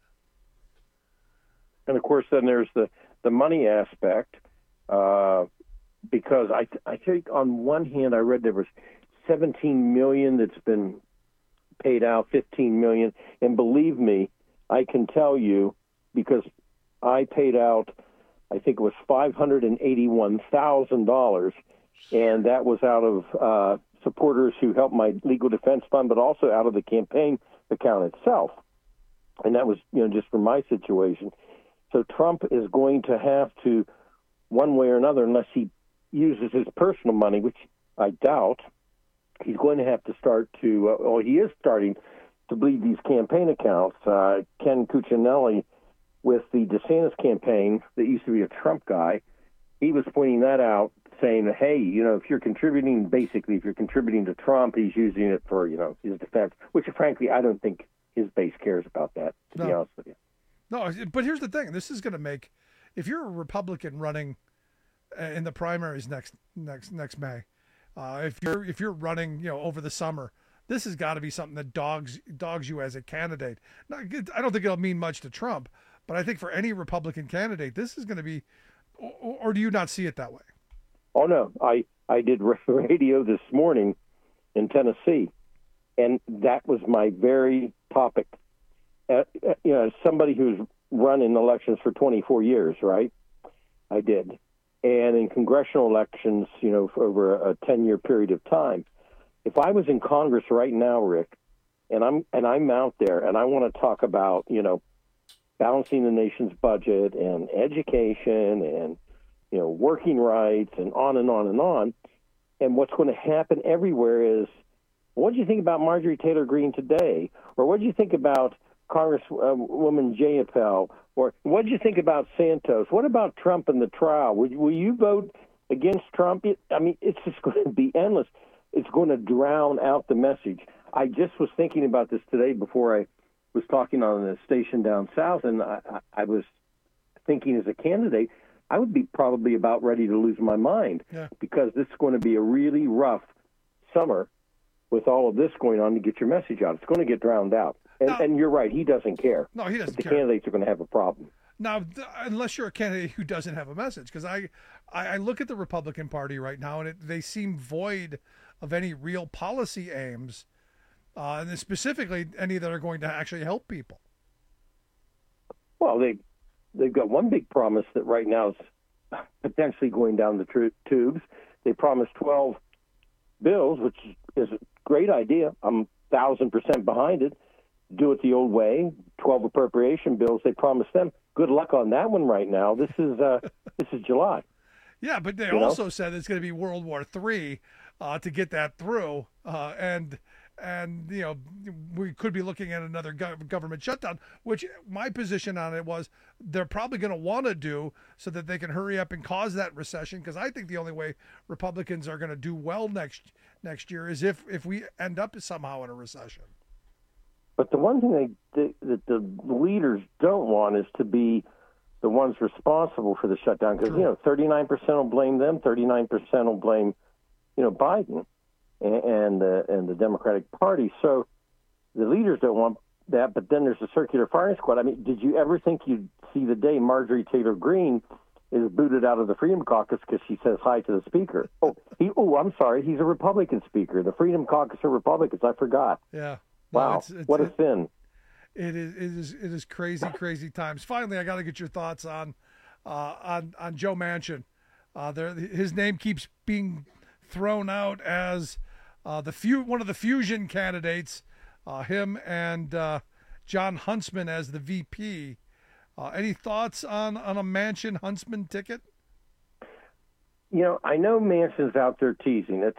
And of course, then there's the money aspect, because I think on one hand I read there was $17 million that's been paid out, $15 million, and believe me, I can tell you because I paid out, I think it was $581,000, and that was out of supporters who helped my legal defense fund, but also out of the campaign account itself, and that was just for my situation. So Trump is going to have to, one way or another, unless he uses his personal money, which I doubt, he's going to have to start to, he is starting to bleed these campaign accounts. Ken Cuccinelli, with the DeSantis campaign that used to be a Trump guy, he was pointing that out, saying, hey, if you're contributing to Trump, he's using it for, his defense, which frankly, I don't think his base cares about that, to be honest with you. No, but here's the thing. This is going to make, if you're a Republican running in the primaries next May, if you're running, over the summer, this has got to be something that dogs you as a candidate. Now, I don't think it'll mean much to Trump, but I think for any Republican candidate, this is going to be, or do you not see it that way? Oh, no. I did radio this morning in Tennessee, and that was my very topic. As somebody who's run in elections for 24 years, right? I did. And in congressional elections, for over a 10-year period of time. If I was in Congress right now, Rick, and I'm out there and I want to talk about, balancing the nation's budget and education and, working rights and on and on and on. And what's going to happen everywhere is, what do you think about Marjorie Taylor Greene today? Or what do you think about Congresswoman Jayapal? Or what did you think about Santos? What about Trump and the trial? Will you vote against Trump? It's just going to be endless. It's going to drown out the message. I just was thinking about this today before I was talking on the station down south, and I was thinking as a candidate, I would be probably about ready to lose my mind because this is going to be a really rough summer with all of this going on to get your message out. It's going to get drowned out. And you're right, he doesn't care. No, he doesn't care. The candidates are going to have a problem. Now, unless you're a candidate who doesn't have a message, because I look at the Republican Party right now, and they seem void of any real policy aims, and specifically any that are going to actually help people. Well, they've got one big promise that right now is potentially going down the tubes. They promised 12 bills, which is a great idea. I'm 1,000% behind it. Do it the old way. 12 appropriation bills. They promised them. Good luck on that one right now. This is July. Yeah, but they also said it's going to be World War III to get that through, and we could be looking at another government shutdown. Which my position on it was they're probably going to want to do so that they can hurry up and cause that recession. Because I think the only way Republicans are going to do well next year is if we end up somehow in a recession. But the one thing that the leaders don't want is to be the ones responsible for the shutdown, because 39% will blame them, 39% will blame Biden and the Democratic Party. So the leaders don't want that. But then there's the circular firing squad. I mean, did you ever think you'd see the day Marjorie Taylor Greene is booted out of the Freedom Caucus because she says hi to the speaker? I'm sorry, he's a Republican speaker. The Freedom Caucus are Republicans. I forgot. Yeah. Wow, what a sin. It is crazy times. Finally, I got to get your thoughts on Joe Manchin. His name keeps being thrown out as one of the fusion candidates. Him and John Huntsman as the VP. Any thoughts on a Manchin Huntsman ticket? I know Manchin's out there teasing it.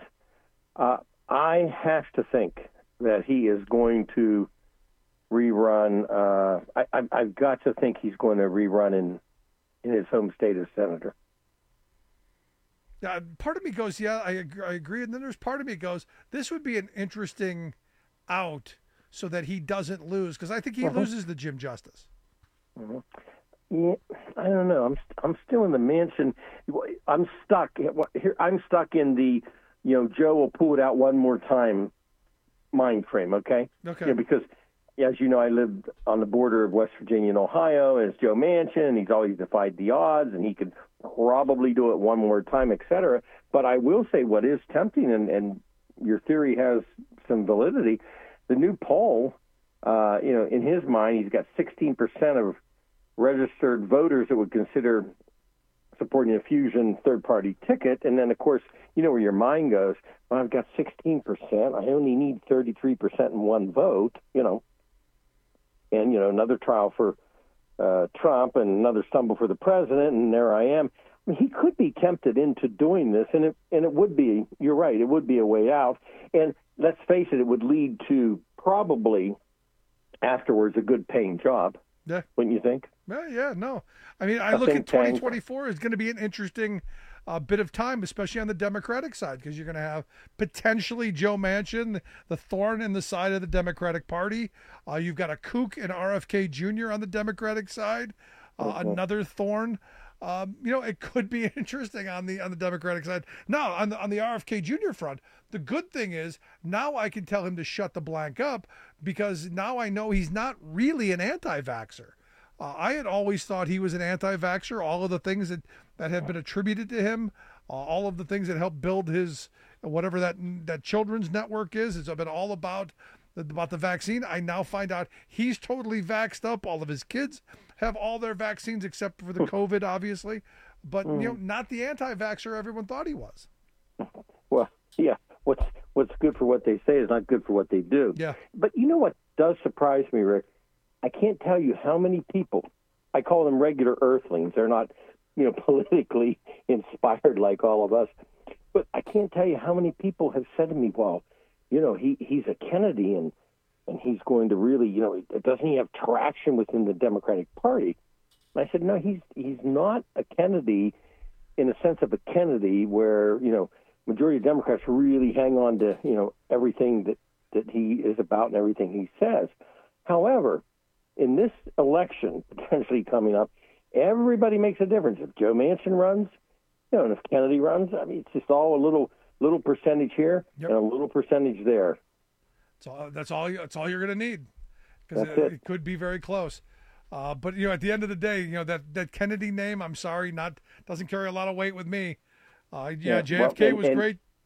I have to think that he is going to rerun. I've got to think he's going to rerun in his home state as senator. Yeah, part of me goes, yeah, I agree. And then there's part of me goes, this would be an interesting out so that he doesn't lose, because I think he loses the Jim Justice. Mm-hmm. Yeah, I don't know. I'm still in the Manchin. I'm stuck. I'm stuck in the, Joe will pull it out one more time mind frame, okay? Okay. Because, as you know, I lived on the border of West Virginia and Ohio, and it's Joe Manchin. He's always defied the odds, and he could probably do it one more time, et cetera. But I will say what is tempting, and your theory has some validity, the new poll, in his mind, he's got 16% of registered voters that would consider supporting a fusion third-party ticket. And then, of course, where your mind goes, well, I've got 16%. I only need 33% in one vote, And, another trial for Trump and another stumble for the president, and there I am. I mean, he could be tempted into doing this, and it would be, you're right, it would be a way out. And let's face it would lead to probably afterwards a good-paying job. Yeah. Wouldn't you think? Yeah, no. I mean, I look at 2024 is going to be an interesting bit of time, especially on the Democratic side, because you're going to have potentially Joe Manchin, the thorn in the side of the Democratic Party. You've got a kook and RFK Jr. on the Democratic side, another thorn. It could be interesting on the Democratic side. Now, on the RFK Jr. front, the good thing is now I can tell him to shut the blank up, because now I know he's not really an anti-vaxxer. I had always thought he was an anti-vaxxer. All of the things that have been attributed to him, all of the things that helped build his whatever that children's network is, it's been all about the vaccine. I now find out he's totally vaxxed up. All of his kids have all their vaccines except for the COVID, obviously, but not the anti-vaxxer everyone thought he was. Well, yeah. What's good for what they say is not good for what they do. Yeah. But you know what does surprise me, Rick? I can't tell you how many people, I call them regular earthlings. They're not, politically inspired like all of us. But I can't tell you how many people have said to me, well, he's a Kennedy and he's going to really, doesn't he have traction within the Democratic Party? And I said, no, he's not a Kennedy in the sense of a Kennedy where, majority of Democrats really hang on to, everything that he is about and everything he says. However, in this election potentially coming up, everybody makes a difference. If Joe Manchin runs, and if Kennedy runs, I mean, it's just all a little percentage here and a little percentage there. That's all you're going to need, because it could be very close. But at the end of the day, that Kennedy name, I'm sorry, doesn't carry a lot of weight with me. JFK was great.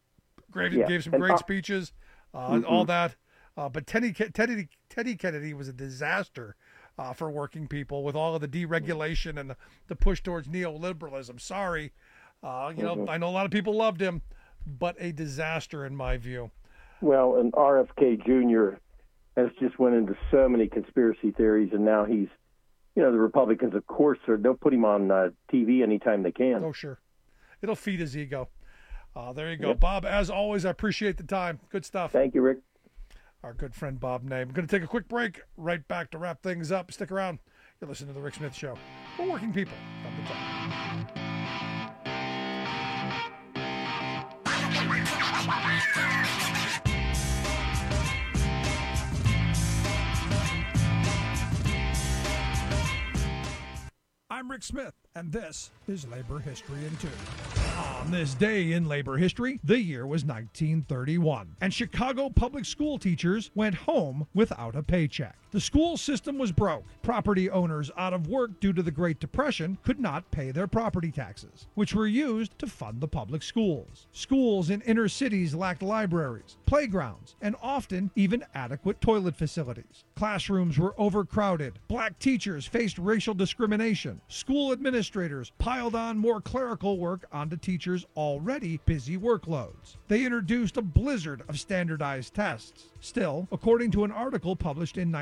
gave some great speeches, all that. But Teddy Kennedy was a disaster for working people with all of the deregulation and the push towards neoliberalism. Sorry. I know a lot of people loved him, but a disaster in my view. Well, and RFK Jr. has just went into so many conspiracy theories, and now he's, the Republicans, of course, they'll put him on TV anytime they can. Oh, sure. It'll feed his ego. There you go. Yep. Bob, as always, I appreciate the time. Good stuff. Thank you, Rick. Our good friend Bob Name. I'm going to take a quick break. Right back to wrap things up. Stick around. You're listening to The Rick Smith Show for working people. Come to talk. I'm Rick Smith, and this is Labor History in 2. On this day in labor history, the year was 1931, and Chicago public school teachers went home without a paycheck. The school system was broke. Property owners out of work due to the Great Depression could not pay their property taxes, which were used to fund the public schools. Schools in inner cities lacked libraries, playgrounds, and often even adequate toilet facilities. Classrooms were overcrowded. Black teachers faced racial discrimination. School administrators piled on more clerical work onto teachers' already busy workloads. They introduced a blizzard of standardized tests. Still, according to an article published in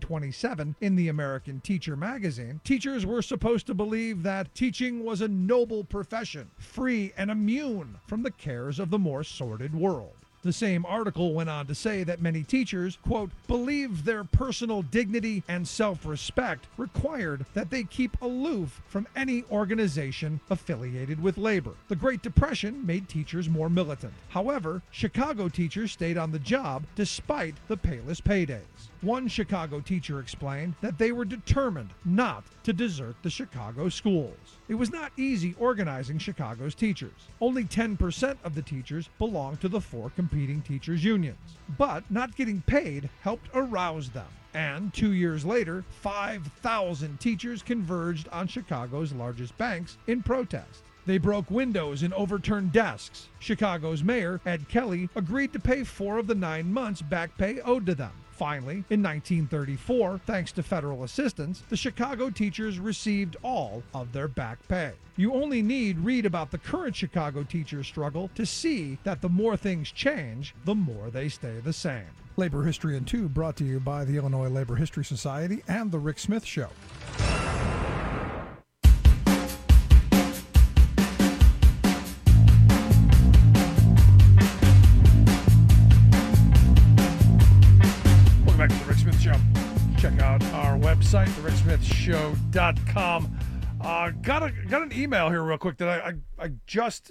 1927 in the American Teacher magazine, teachers were supposed to believe that teaching was a noble profession, free and immune from the cares of the more sordid world. The same article went on to say that many teachers, quote, believed their personal dignity and self-respect required that they keep aloof from any organization affiliated with labor. The Great Depression made teachers more militant. However, Chicago teachers stayed on the job despite the payless paydays. One Chicago teacher explained that they were determined not to desert the Chicago schools. It was not easy organizing Chicago's teachers. Only 10% of the teachers belonged to the 4 competing teachers' unions. But not getting paid helped arouse them. And 2 years later, 5,000 teachers converged on Chicago's largest banks in protest. They broke windows and overturned desks. Chicago's mayor, Ed Kelly, agreed to pay 4 of the 9 months back pay owed to them. Finally, in 1934, thanks to federal assistance, the Chicago teachers received all of their back pay. You only need read about the current Chicago teachers' struggle to see that the more things change, the more they stay the same. Labor History in 2 brought to you by the Illinois Labor History Society and The Rick Smith Show. Back to The Rick Smith Show. Check out our website, thericksmithshow.com. Got an email here real quick that I just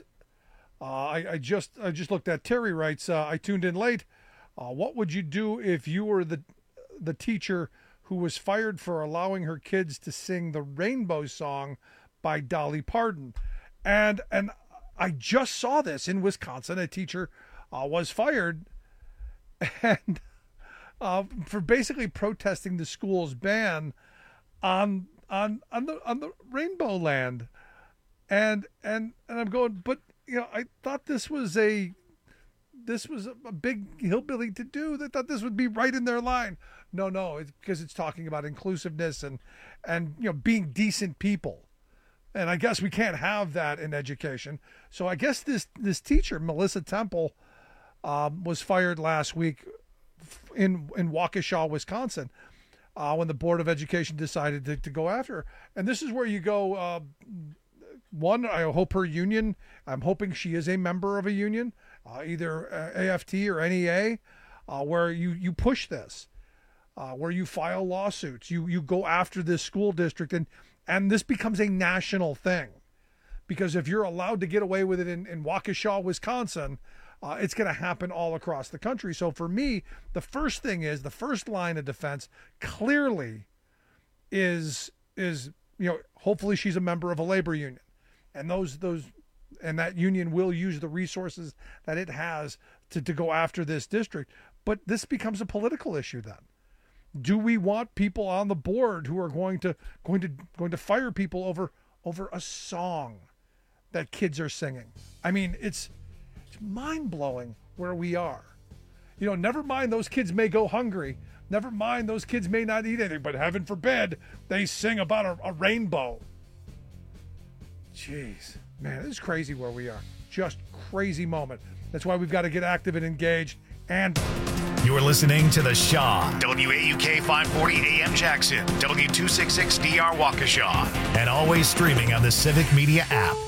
looked at. Terry writes, I tuned in late. What would you do if you were the teacher who was fired for allowing her kids to sing the Rainbow Song by Dolly Parton? And I just saw this in Wisconsin. A teacher was fired and for basically protesting the school's ban on the Rainbow Land, and I'm going, but I thought this was a big hillbilly to do. They thought this would be right in their line. No, it's because it's talking about inclusiveness and being decent people, and I guess we can't have that in education. So I guess this teacher, Melissa Temple, was fired last week in Waukesha, Wisconsin, when the Board of Education decided to go after her. And this is where you go, one, I hope her union, I'm hoping she is a member of a union, either AFT or NEA, where you push this, where you file lawsuits, you go after this school district, and this becomes a national thing. Because if you're allowed to get away with it in Waukesha, Wisconsin, it's going to happen all across the country. So for me, the first line of defense clearly is hopefully she's a member of a labor union, and and that union will use the resources that it has to go after this district. But this becomes a political issue then. Do we want people on the board who are going to fire people over a song that kids are singing? I mean, it's mind-blowing where we are. You know, never mind those kids may go hungry. Never mind those kids may not eat anything, but heaven forbid they sing about a rainbow. Jeez, man, this is crazy where we are. Just crazy moment. That's why we've got to get active and engaged. And you're listening to The Shaw, WAUK 540 AM Jackson, W266DR Waukesha, and always streaming on the Civic Media app.